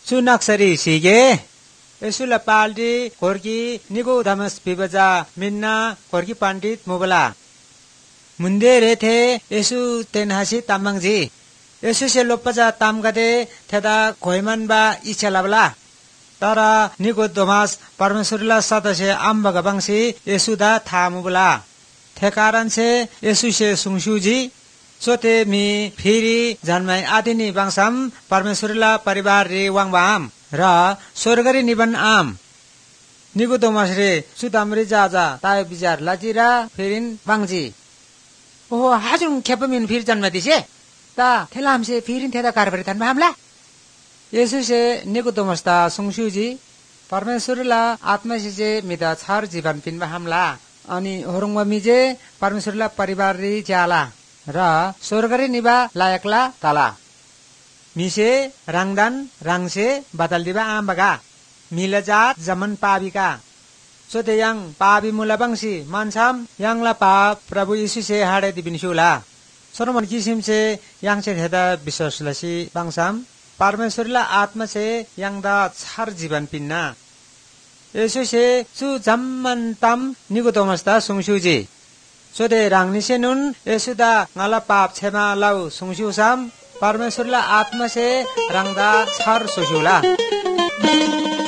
सुनाक्सरी सीगे यसुला पाल्टी कोर्की निकोदेमस पिबजा मिन्ना कोर्की पंडित मुबला मुंदे रेथे यसु तेनहासी तामंगजी यसु से लोपजा तामगदे थेदा कोइमनबा इचलाबला तारा निकोदेमस परमेश्वरला सदस्य आम्बगबंसी यसुदा थामुबला थे कारण से यसु से सुंगसुजी सोते मी फिरी जन्माई आदिनी बांगसाम परमेश्वरला परिवार रे वांगबाम र स्वर्गरी निबन आम निकोदेमस रे सुदामरी जाजा ताय बिजार लाजिरा फिरिन बांगजी ओहो हाजुङ खेपमिन फिर जन्म दिसे ता थेलामसे फिरिन थेदा कारबरी थान भामला यसु से निकोदेमस ता सुंगसुजी परमेश्वरला आत्मा से मिदा छार जीवन पिन भामला अनि होरंगवा मिजे परमेश्वरला परिवार रे जाला र स्वर्गरी निबा लायकला ताला मिसे रंगदान रंगसे बदल दिबा आम्बगा मिलजात जमन पाबिका सोते yang पाबी मुलाबंसी मानसाम yang ला पाप प्रभु यीशु से हाडे दिबिनसुला सरमन किसिम से yang से हेदा विश्वासलसी बांगसाम परमेश्वरला आत्मा से yang दा छार जीवन पिन्ना यीशु से सु जम्मन तम निकोदेमस ता सुंगसुजी सोते रांगनिसे नुन येसुदा ngala पाप छेमा लाउ सुंगसुसाम परमेश्वरला आत्मा से रंगदा छार सुसुला